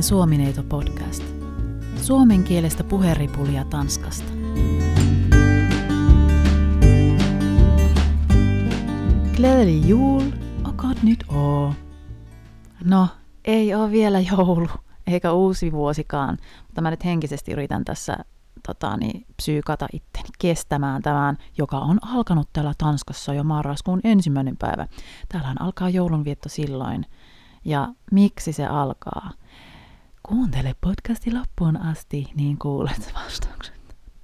Suomineito podcast. Suomen kielestä puheripulia Tanskasta. Glädelig jul och gott nytt år. No, ei ole vielä joulu, eikä uusi vuosikaan, mutta mä nyt henkisesti yritän tässä psyykata itteni kestämään tämän, joka on alkanut täällä Tanskassa jo marraskuun 1. päivä. Täällähän alkaa joulunvietto silloin. Ja miksi se alkaa? Kuuntele podcasti loppuun asti, niin kuulet vastaukset.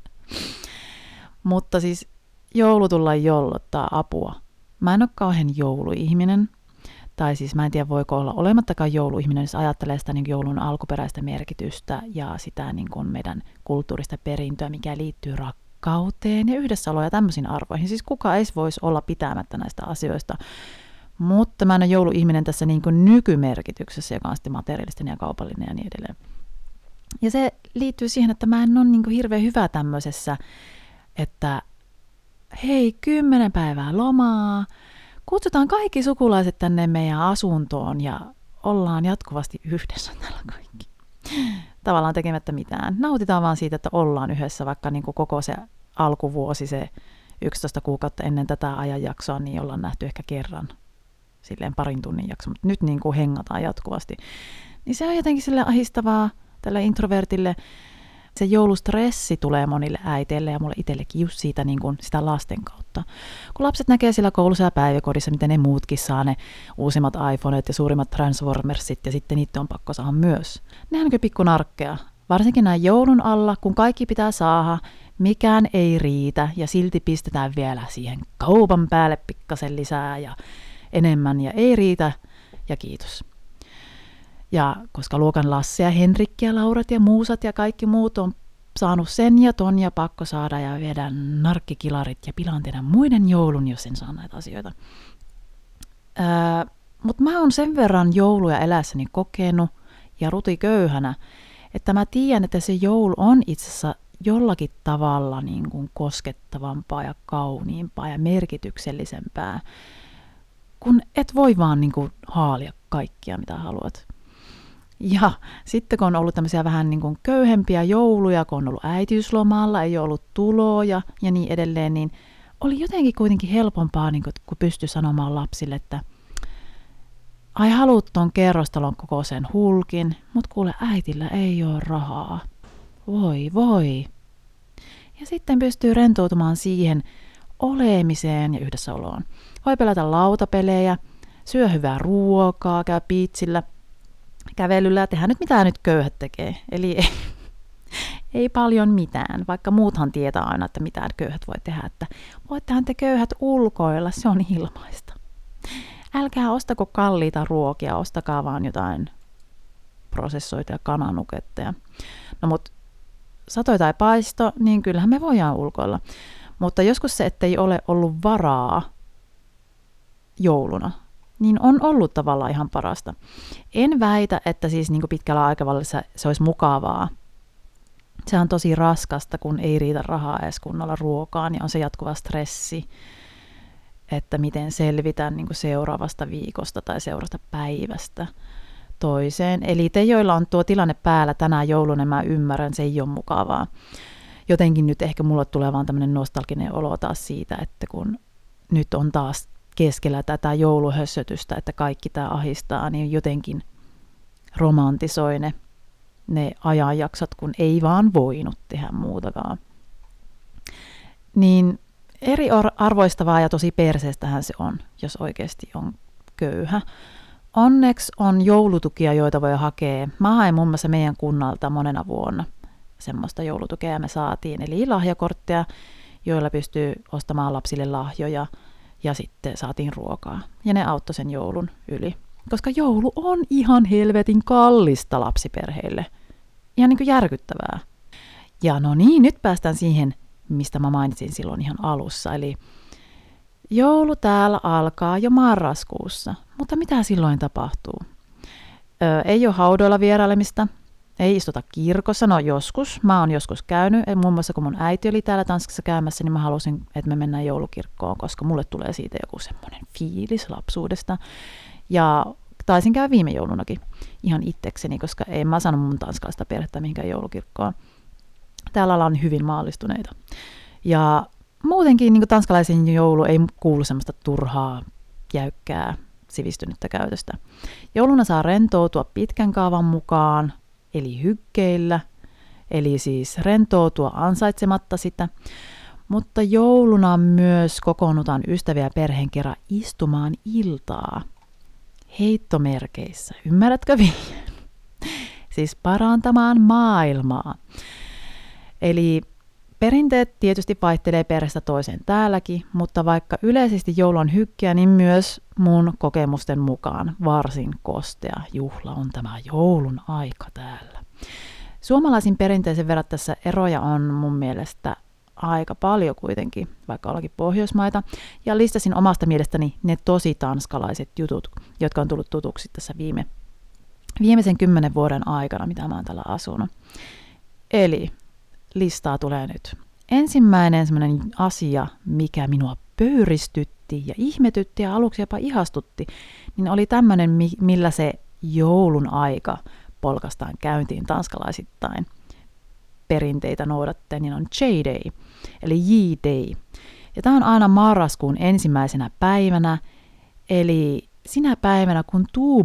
Mutta siis joulu tulla jollottaa apua. Mä en ole kauhean jouluihminen. Tai siis mä en tiedä, voiko olla olemattakaan jouluihminen, jos ajattelee sitä niin joulun alkuperäistä merkitystä ja sitä niin kuin meidän kulttuurista perintöä, mikä liittyy rakkauteen ja yhdessäoloon ja tämmöisiin arvoihin. Siis kuka ei voisi olla pitämättä näistä asioista. Mutta mä en ole jouluihminen tässä niin kuin nykymerkityksessä, joka on sitten materiaalisten ja kaupallinen ja niin edelleen. Ja se liittyy siihen, että mä en ole niin kuin hirveän hyvä tämmöisessä, että hei, 10 päivää lomaa, kutsutaan kaikki sukulaiset tänne meidän asuntoon ja ollaan jatkuvasti yhdessä täällä kaikki. Tavallaan tekemättä mitään. Nautitaan vaan siitä, että ollaan yhdessä, vaikka niin kuin koko se alkuvuosi, se 11 kuukautta ennen tätä ajanjaksoa, niin ollaan nähty ehkä kerran. Silleen parin tunnin jakso, mutta nyt niin kuin hengataan jatkuvasti. Niin se on jotenkin sille ahistavaa tälle introvertille. Se joulustressi tulee monille äiteille ja mulle itsellekin just siitä niin kuin sitä lasten kautta. Kun lapset näkee siellä koulussa ja päiväkodissa, miten ne muutkin saa ne uusimmat iPhoneet ja suurimmat Transformersit ja sitten niitä on pakko saada myös. Nehän on kyllä pikku narkkeja. Varsinkin näin joulun alla, kun kaikki pitää saada, mikään ei riitä ja silti pistetään vielä siihen kaupan päälle pikkasen lisää ja enemmän ja ei riitä ja kiitos. Ja koska luokan Lasse ja Henrikki ja Laurat ja Muusat ja kaikki muut on saanut sen ja ton ja pakko saada ja viedä narkkikilarit ja pilaan tehdä muiden joulun, jos en saa näitä asioita. Mutta mä oon sen verran jouluja elässäni kokenut ja rutiköyhänä, että mä tiedän, että se joulu on itse asiassa jollakin tavalla niin kuin koskettavampaa ja kauniimpaa ja merkityksellisempää, kun et voi vaan niin kuin haalia kaikkia, mitä haluat. Ja sitten kun on ollut tämmöisiä vähän niin kuin köyhempiä jouluja, kun on ollut äitiyslomalla, ei ole ollut tuloja ja niin edelleen, niin oli jotenkin kuitenkin helpompaa, niin kun pystyi sanomaan lapsille, että ai haluut ton kerrostalon kokoisen hulkin, mutta kuule äitillä ei ole rahaa. Voi. Ja sitten pystyy rentoutumaan siihen olemiseen ja yhdessäoloon. Voi pelata lautapelejä, syö hyvää ruokaa, käy piitsillä, kävelyllä ja tehdä nyt mitä nyt köyhät tekee. Eli ei paljon mitään, vaikka muuthan tietää aina, että mitä köyhät voi tehdä. Että voittehan te köyhät ulkoilla, se on ilmaista. Älkää ostako kalliita ruokia, ostakaa vaan jotain prosessoita ja kananuketteja. No mut satoi tai paisto, niin kyllähän me voidaan ulkoilla. Mutta joskus se, ettei ole ollut varaa jouluna, niin on ollut tavallaan ihan parasta. En väitä, että siis niin kuin pitkällä aikavälillä se olisi mukavaa. Se on tosi raskasta, kun ei riitä rahaa edes kunnolla ruokaan, ja on se jatkuva stressi, että miten selvitään niin kuin seuraavasta viikosta tai seuraavasta päivästä toiseen. Eli te, joilla on tuo tilanne päällä tänään jouluna, mä ymmärrän, se ei ole mukavaa. Jotenkin nyt ehkä mulle tulee vaan tämmöinen nostalginen olo taas siitä, että kun nyt on taas keskellä tätä jouluhössötystä, että kaikki tämä ahistaa, niin jotenkin romantisoi ne ajanjaksot, kun ei vaan voinut tehdä muutakaan. Niin eri arvoistavaa ja tosi perseestähän se on, jos oikeasti on köyhä. Onneksi on joulutukia, joita voi hakea. Mä hain muun muassa meidän kunnalta monena vuonna semmoista joulutukea me saatiin, eli lahjakortteja, joilla pystyy ostamaan lapsille lahjoja ja sitten saatiin ruokaa. Ja ne auttoi sen joulun yli. Koska joulu on ihan helvetin kallista lapsiperheille. Ihan niin kuin järkyttävää. Ja no niin, nyt päästään siihen, mistä mä mainitsin silloin ihan alussa. Eli joulu täällä alkaa jo marraskuussa. Mutta mitä silloin tapahtuu? Ei ole haudoilla vierailemista. Ei istuta kirkossa, no joskus. Mä oon joskus käynyt, muun muassa kun mun äiti oli täällä Tanskassa käymässä, niin mä halusin, että me mennään joulukirkkoon, koska mulle tulee siitä joku semmoinen fiilis lapsuudesta. Ja taisin käydä viime joulunakin ihan itsekseni, koska en mä saanut mun tanskalaista perhettä mihinkään joulukirkkoon. Täällä ollaan hyvin maallistuneita. Ja muutenkin niin tanskalaisen joulu ei kuulu semmoista turhaa, jäykkää, sivistynyttä käytöstä. Jouluna saa rentoutua pitkän kaavan mukaan, eli hykkeillä, eli siis rentoutua ansaitsematta sitä. Mutta jouluna myös kokoonnutaan ystäviä perheen kerran istumaan iltaa. Heittomerkeissä, ymmärrätkö vihjeen? Siis parantamaan maailmaa. Eli perinteet tietysti vaihtelee perheestä toiseen täälläkin, mutta vaikka yleisesti joulu on hykkeä, niin myös mun kokemusten mukaan varsin kostea juhla on tämä joulun aika täällä. Suomalaisin perinteisen verrattaessa eroja on mun mielestä aika paljon kuitenkin, vaikka ollakin Pohjoismaita, ja listasin omasta mielestäni ne tosi tanskalaiset jutut, jotka on tullut tutuksi tässä viimeisen 10 vuoden aikana, mitä mä oon täällä asunut. Eli listaa tulee nyt. Ensimmäinen semmoinen asia, mikä minua pöyristytti ja ihmetytti ja aluksi jopa ihastutti, niin oli tämmöinen, millä se joulun aika polkastaan käyntiin tanskalaisittain. Perinteitä noudattaen, niin on J-Day, eli J-Day. Ja tämä on aina marraskuun ensimmäisenä päivänä, eli sinä päivänä kun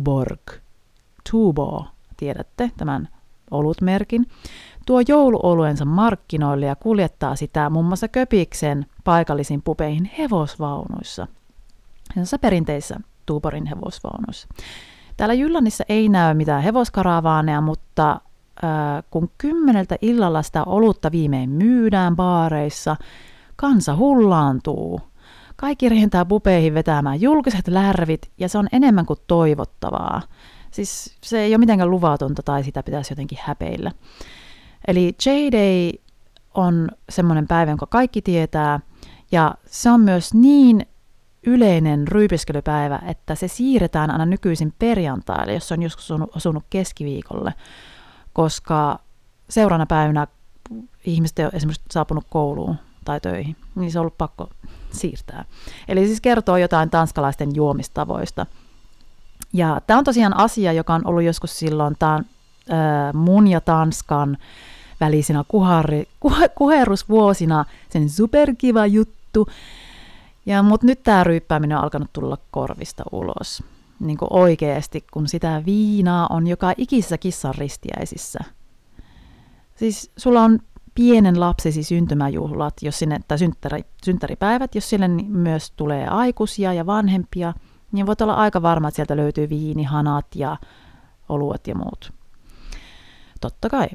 Tuborg, tiedätte tämän olutmerkin, tuo jouluoluensa markkinoille ja kuljettaa sitä muun muassa Köpiksen paikallisiin pubeihin hevosvaunuissa. Näissä perinteissä Tuborgin hevosvaunuissa. Täällä Jyllännissä ei näy mitään hevoskaravaneja, mutta kun 10 illalla sitä olutta viimein myydään baareissa, kansa hullaantuu. Kaikki rientää pubeihin vetämään julkiset lärvit ja se on enemmän kuin toivottavaa. Siis se ei ole mitenkään luvatonta tai sitä pitäisi jotenkin häpeillä. Eli J-Day on semmoinen päivä, jonka kaikki tietää, ja se on myös niin yleinen ryypiskelypäivä, että se siirretään aina nykyisin perjantaille, jos se on joskus osunut keskiviikolle, koska seuraavana päivänä ihmiset ei ole esimerkiksi saapunut kouluun tai töihin, niin se on ollut pakko siirtää. Eli siis kertoo jotain tanskalaisten juomistavoista. Ja tämä on tosiaan asia, joka on ollut joskus silloin mun ja Tanskan välisinä kuherrusvuosina sen superkiva juttu. Mutta nyt tämä ryyppääminen on alkanut tulla korvista ulos. Niin kuin oikeasti, kun sitä viinaa on joka ikisessä kissan ristiäisissä. Siis sulla on pienen lapsesi syntymäjuhlat, tai synttäripäivät, jos sinne myös tulee aikuisia ja vanhempia, niin voit olla aika varma, että sieltä löytyy viinihanat ja oluet ja muut. Totta kai.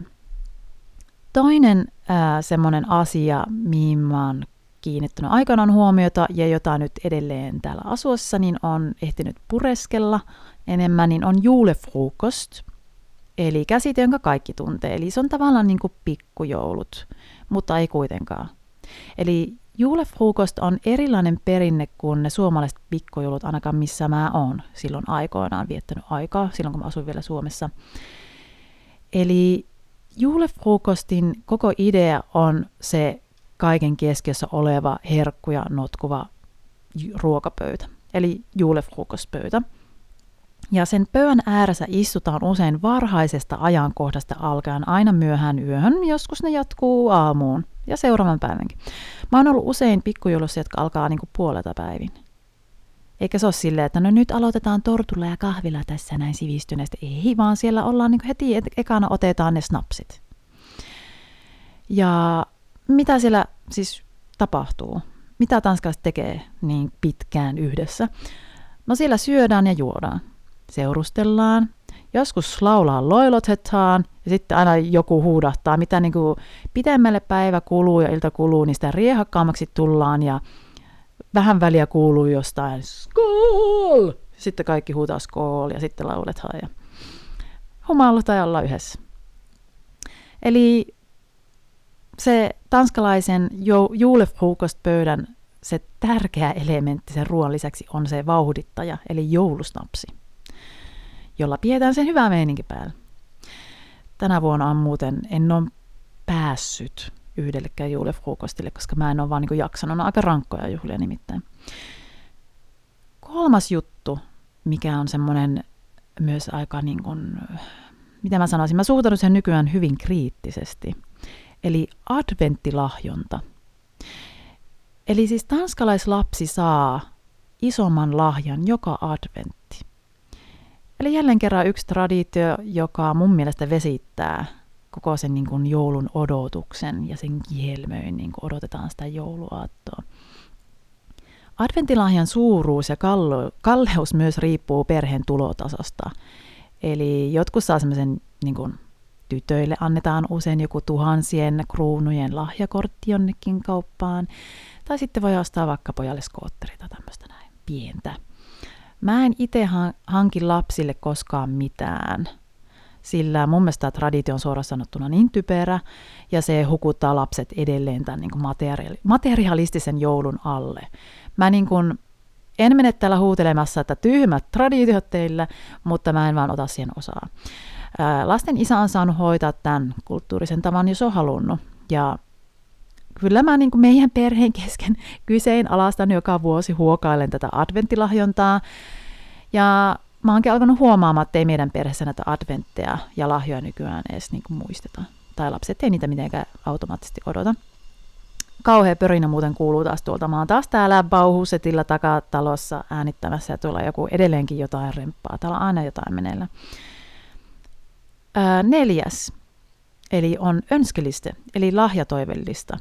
Toinen semmoinen asia, mihin mä oon kiinnittänyt aikanaan huomiota ja jota nyt edelleen täällä asuessa, niin on ehtinyt pureskella enemmän, niin on julefrukost, eli käsite, jonka kaikki tuntee. Eli se on tavallaan niin kuin pikkujoulut, mutta ei kuitenkaan. Eli julefrukost on erilainen perinne kuin ne suomalaiset pikkujoulut, ainakaan missä mä oon silloin aikoinaan viettänyt aikaa, silloin kun mä asuin vielä Suomessa. Eli julefrukostin koko idea on se kaiken keskiössä oleva herkkuja notkuva ruokapöytä, eli julefrukostpöytä. Ja sen pöydän ääressä istutaan usein varhaisesta ajankohdasta alkaen aina myöhään yöhön, joskus ne jatkuu aamuun ja seuraavan päivänkin. Mä oon ollut usein pikkujoulussa, jotka alkaa niinku puolelta päivin. Eikä se ole silleen, että no nyt aloitetaan tortulla ja kahvilla tässä näin sivistyneesti. Ei, vaan siellä ollaan niinku heti, ekana otetaan ne snapsit. Ja mitä siellä siis tapahtuu? Mitä tanskalaiset tekee niin pitkään yhdessä? No siellä syödään ja juodaan. Seurustellaan. Joskus laulaa loilotetaan ja sitten aina joku huudahtaa, mitä niin kuin pitemmälle päivä kuluu ja ilta kuluu, niin sitä riehakkaammaksi tullaan ja vähän väliä kuuluu jostain skool! Sitten kaikki huutaa skool ja sitten lauletaan ja humallutaan ja ollaan yhdessä. Eli se tanskalaisen julefrukostpöydän se tärkeä elementti sen ruoan lisäksi on se vauhdittaja, eli joulusnapsi, jolla pidetään sen hyvää meininki päällä. Tänä vuonna on muuten, en ole päässyt yhdellekään julefrukostille, koska mä en ole vaan niin jaksanut, on aika rankkoja juhlia nimittäin. Kolmas juttu, mikä on semmoinen myös aika niin kuin, mitä mä sanoisin, mä suhtaudun sen nykyään hyvin kriittisesti. Eli adventtilahjonta. Eli siis tanskalaislapsi saa isomman lahjan joka adventti. Eli jälleen kerran yksi traditio, joka mun mielestä vesittää koko sen niin kuin joulun odotuksen ja sen kihelmöin, niin kuin odotetaan sitä jouluaattoa. Adventtilahjan suuruus ja kalleus myös riippuu perheen tulotasosta. Eli jotkut saa semmoisen, niin kuin tytöille annetaan usein joku tuhansien kruunujen lahjakortti jonnekin kauppaan. Tai sitten voi ostaa vaikka pojalle skootteri tai tämmöistä näin pientä. Mä en itse hankin lapsille koskaan mitään, sillä mun mielestä tämä traditio on suoraan sanottuna niin typerä, ja se hukuttaa lapset edelleen tämän niin kuin materialistisen joulun alle. Mä niin kuin en mene täällä huutelemassa, että tyhmät traditiot teillä, mutta mä en vaan ota siihen osaa. Lasten isä on saanut hoitaa tämän kulttuurisen tavan, jos on halunnut, ja kyllä mä niin kuin meidän perheen kesken kyseenalaistan joka vuosi huokailen tätä adventtilahjontaa. Ja mä oonkin alkanut huomaamaan, että ei meidän perheessä näitä adventteja ja lahjoja nykyään edes niin kuin muisteta. Tai lapset ei niitä mitenkään automaattisesti odota. Kauhea pörinä muuten kuuluu taas tuolta. Mä oon taas täällä Bauhusetilla takatalossa äänittämässä ja tuolla joku edelleenkin jotain remppaa. Täällä on aina jotain meneillä. 4. Eli on önskeliste, eli lahjatoivellista.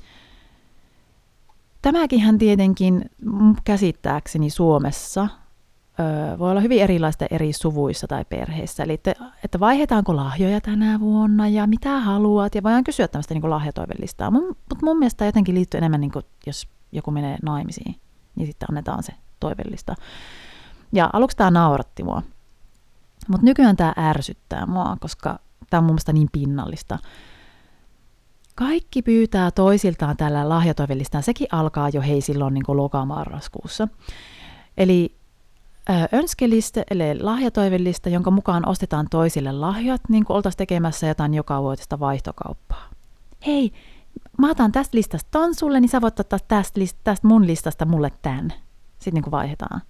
Tämäkinhän tietenkin käsittääkseni Suomessa voi olla hyvin erilaista eri suvuissa tai perheissä. Eli että vaihdetaanko lahjoja tänä vuonna ja mitä haluat. Ja voidaan kysyä tämmöistä niin kuin lahjatoivellistaa. Mutta mun mielestä jotenkin liittyy enemmän, niin kuin, jos joku menee naimisiin, niin sitten annetaan se toivellista. Ja aluksi tämä nauratti mua. Mutta nykyään tämä ärsyttää mua, koska tämä on mun mielestä niin pinnallista. Kaikki pyytää toisiltaan tällä lahjatoivellistaan. Sekin alkaa jo silloin niin kuin loka-marraskuussa. Eli önskeliste, eli lahjatoivellista, jonka mukaan ostetaan toisille lahjat, niin kuin oltaisiin tekemässä jotain jokavuotista vaihtokauppaa. Hei, mä otan tästä listasta ton sulle, niin sä voit ottaa tästä mun listasta mulle tän. Sitten niin kuin vaihdetaan.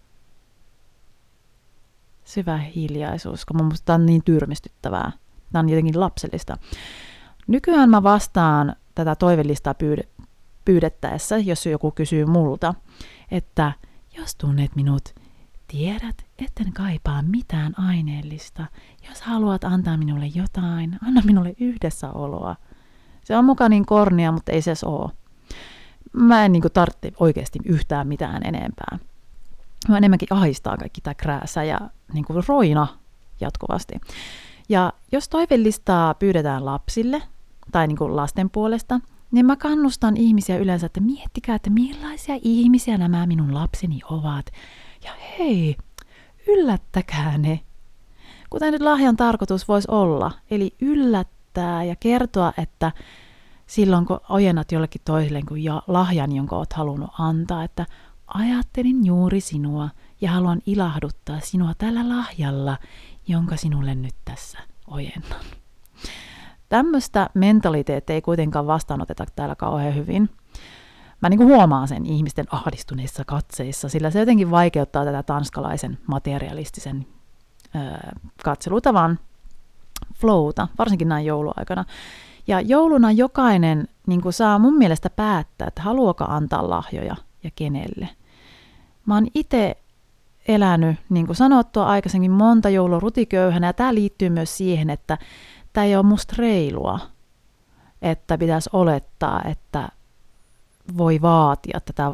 Syvä hiljaisuus, kun mun mielestä tämä on niin tyrmistyttävää. Tämä on jotenkin lapsellista. Nykyään mä vastaan tätä toivellistaa pyydettäessä, jos joku kysyy multa, että jos tunnet minut, tiedät, etten kaipaa mitään aineellista. Jos haluat antaa minulle jotain, anna minulle yhdessäoloa. Se on muka niin kornia, mutta ei se ole. Mä en tarvitse oikeasti yhtään mitään enempää. Mä enemmänkin ahistaa kaikki tämä krääsä ja roina jatkuvasti. Ja jos toivellistaa pyydetään lapsille tai lasten puolesta, niin mä kannustan ihmisiä yleensä, että miettikää, että millaisia ihmisiä nämä minun lapseni ovat. Ja hei, yllättäkää ne. Kuten nyt lahjan tarkoitus voisi olla, eli yllättää ja kertoa, että silloin kun ojennat jollekin toiselle lahjan, jonka olet halunnut antaa, että ajattelin juuri sinua ja haluan ilahduttaa sinua tällä lahjalla, jonka sinulle nyt tässä ojennan. Tämmöistä mentaliteettia ei kuitenkaan vastaanoteta täällä kauhean hyvin. Mä huomaan sen ihmisten ahdistuneissa katseissa, sillä se jotenkin vaikeuttaa tätä tanskalaisen materialistisen katselutavan flowta, varsinkin näin jouluaikana. Ja jouluna jokainen saa mun mielestä päättää, että haluaako antaa lahjoja ja kenelle. Mä oon itse elänyt, niin kuin sanottua aikaisemmin, monta joulua rutiköyhänä, ja tämä liittyy myös siihen, että tämä ei ole musta reilua, että pitäisi olettaa, että voi vaatia tätä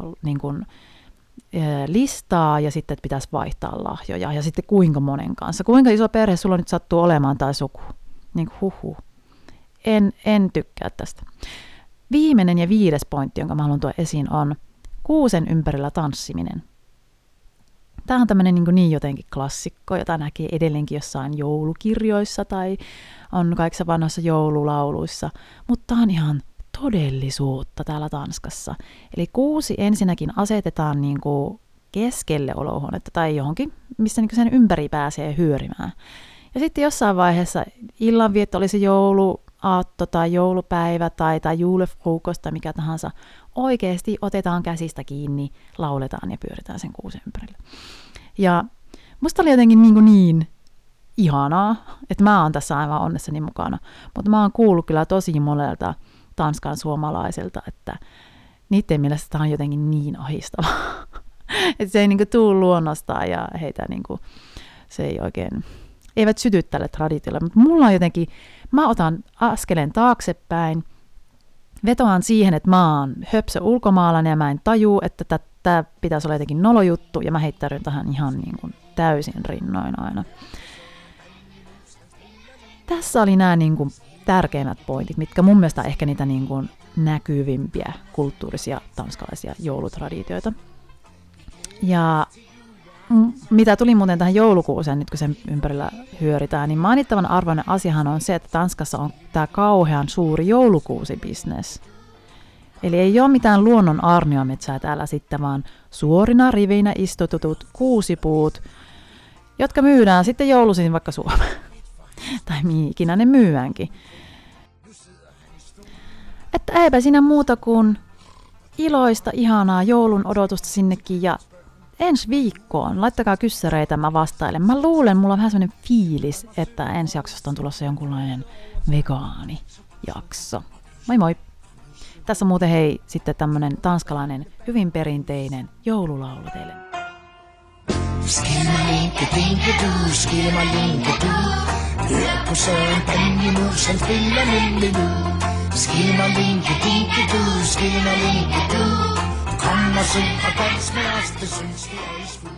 listaa ja sitten pitäisi vaihtaa lahjoja ja sitten kuinka monen kanssa. Kuinka iso perhe sulla nyt sattuu olemaan tai suku. En tykkää tästä. Viimeinen ja 5. pointti, jonka mä haluan tuoda esiin, on kuusen ympärillä tanssiminen. Tämä on tämmöinen niin jotenkin klassikko, jota näkee edelleenkin jossain joulukirjoissa tai on kaikissa vanhoissa joululauluissa, mutta tämä on ihan todellisuutta täällä Tanskassa. Eli kuusi ensinnäkin asetetaan keskelle olohuonetta tai johonkin, missä sen ympäri pääsee hyörimään. Ja sitten jossain vaiheessa illanvietto oli se jouluaatto tai joulupäivä tai julefrukost tai mikä tahansa. Oikeasti otetaan käsistä kiinni, lauletaan ja pyöritään sen kuusen ympärillä. Ja musta oli jotenkin niin ihanaa, että mä oon tässä aivan onnessani mukana. Mutta mä oon kuullut kyllä tosi monelta tanskan suomalaisilta, että niiden mielestä tämä on jotenkin niin ahistavaa. Että se ei niinku tuu luonnostaan ja heitä niinku, se ei oikein, eivät syty tälle traditiolle. Mutta mulla on jotenkin, mä otan askeleen taaksepäin, vetoan siihen, että mä oon höpsö ulkomaalainen ja mä en taju, että tämä pitäisi olla jotenkin nolojuttu ja mä heittäydyn tähän ihan niin kuin täysin rinnoin aina. Tässä oli nämä niin kuin tärkeimmät pointit, mitkä mun mielestä ehkä niitä niin kuin näkyvimpiä kulttuurisia tanskalaisia joulutraditioita. Ja mitä tuli muuten tähän joulukuuseen, nyt kun sen ympärillä hyöritään, niin mainittavan arvoinen asiahan on se, että Tanskassa on tämä kauhean suuri joulukuusibisnes. Eli ei ole mitään luonnon aarniometsää täällä sitten, vaan suorina riveinä istututut kuusipuut, jotka myydään sitten jouluisin vaikka Suomeen. Tai mihin ikinä ne myydäänkin. Että eipä siinä muuta kuin iloista, ihanaa joulun odotusta sinnekin ja ensi viikkoon. Laittakaa kyssäreitä, mä vastailen. Mä luulen, mulla on vähän sellainen fiilis, että ensi jaksosta on tulossa jonkunlainen vegaanijakso. Moi moi! Tässä on muuten hei sitten tämmönen tanskalainen hyvin perinteinen joululaulu teille. Skimmalinke-dinke-du, skimmalinke-du. Hør på Søren Banjemusen triller nemlig nu. Skimmalinke-dinke-du, skimmalinke-du. Kom og syng og dans med os, det synes vi er i skud.